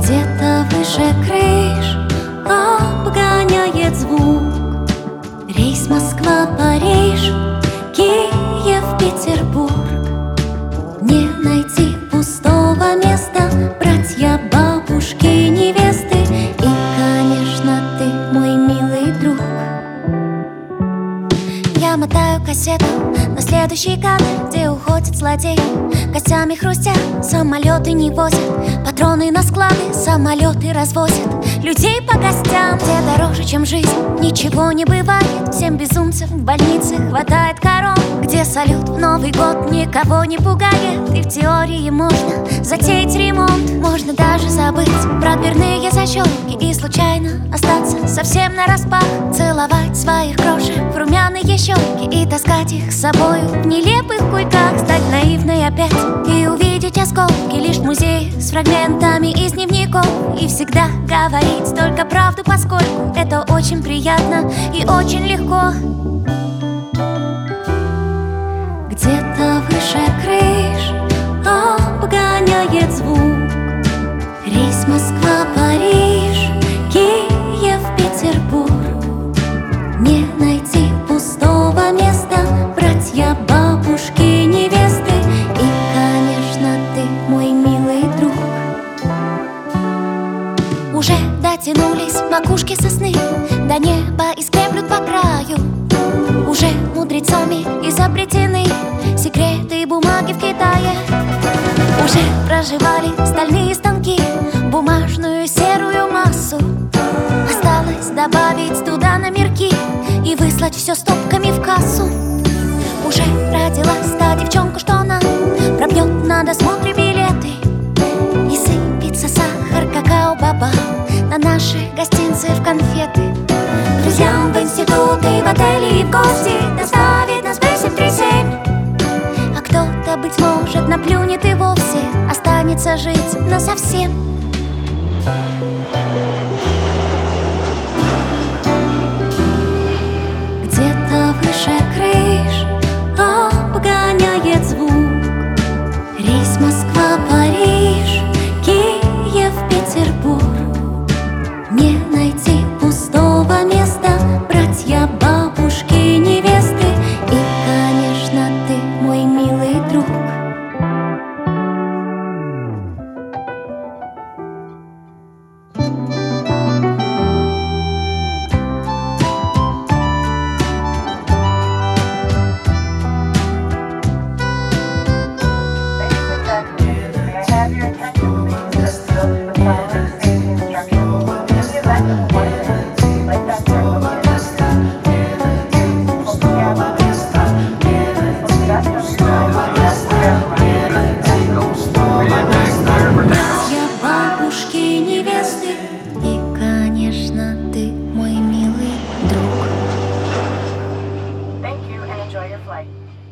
Где-то выше крыш обгоняет звук рейс Москва-Париж, Киев-Петербург. Не найти пустого места, братья, бабушки, невесты. И, конечно, ты мой милый друг. Я мотаю кассету на следующий кадр, где уходит злодей. Костями хрустят, самолеты не возят, патроны на склады, самолеты развозят. Людей по гостям, где дороже, чем жизнь, ничего не бывает. Всем безумцам в больнице хватает корон, где салют в Новый год никого не пугает. И в теории можно затеять ремонт, можно даже забыть про дверные защелки и случайно остаться совсем нараспах. Целовать своих крошек в румяные щеки и таскать их с собой в нелепых куйках. Стать наивной опять и увидеть осколки лишь в музее с фрагментами из дневников. И всегда говорить только правду, поскольку это очень приятно и очень легко. Где-то выше крыш обгоняет звук рейс Москва-Париж, Киев-Петербург. Не найти пустого места, братья, бабушки, невесты. И, конечно, ты мой милый друг. Уже дотянулись макушки сосны до неба и скреплют по краю. Уже мудрецами изобретены секреты бумаги в Китае. Уже проживали стальные станки бумажную серую массу. Осталось добавить туда номерки и выслать все стопками в кассу. Уже родилась та девчонка, что нам пробьет на досмотре билеты. И сыпется сахар, какао-баба на наши гостинцы в конфеты. Друзьям в институт и в отели и в гости доставит нас B737. А кто-то, быть может, наплюнет и вовсе останется жить насовсем. Где-то выше крыш обгоняет звук рейс Москва-Париж, Киев-Петербург. Не найти пустого места, братья, бабушки, невесты. И, конечно, ты мой милый друг. И, конечно, ты мой милый друг. Thank you and enjoy your flight.